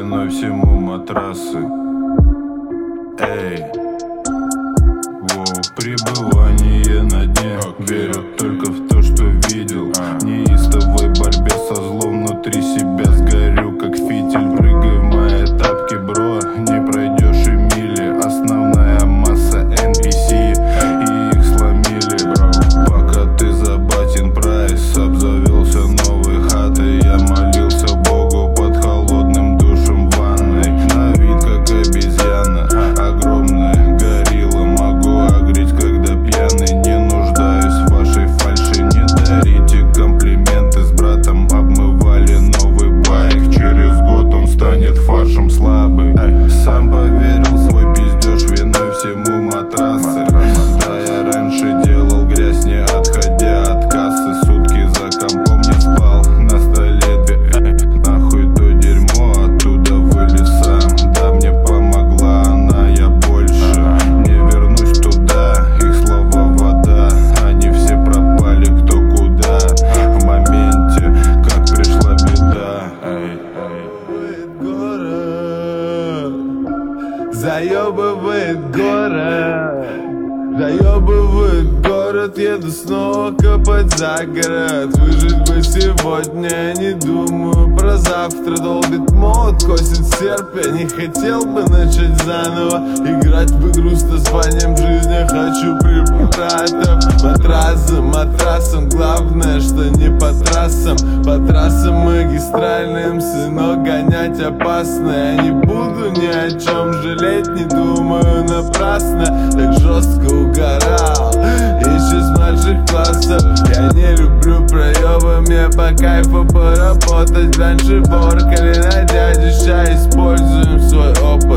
виной всему матрасы. Эй, воу, пребывание на дне. Верю только в то, что видел. Неистовой борьбе со злом внутри себя сгорю, как фитиль. Прыгай в мои тапки, бро, не пройдешь и мили. Основная масса NPC, и их сломили, бро. Пока ты за батин прайс обзавелся новой хатой, я молился Богу под холодным душем в ванной. На вид как обезьяна, огромная горилла. Могу огреть, когда пьяный, не нуждаюсь в вашей фальши. Не дарите комплименты, с братом обмывали новый байк. Через год он станет фаршем слабый. Сам поверил в свой пиздеж, виной всему матрасы. Да, я раньше делал грязь, не отходя от кассы. Сутки за компом не спал, на столе нахуй то дерьмо, оттуда вылез сам. Да, мне помогла она, я больше не вернусь туда. Их слова вода, они все пропали кто куда. В моменте, как пришла беда. Заебывает город, заебывает город. Еду снова копать за город. Выжить бы сегодня, не думаю про завтра. Долбит молот, косит серп. Я не хотел бы начать заново играть в игру с названием жизни. Хочу препаратов. Матрасом, главное, что не по трассам. По трассам магистральным, сынок, гонять опасно. Я не буду ни о чем жалеть, не думаю напрасно. Так жестко угорал еще с младших классов. Я не люблю проебы, мне по кайфу поработать. Раньше воркали на дядю, ща используем свой опыт.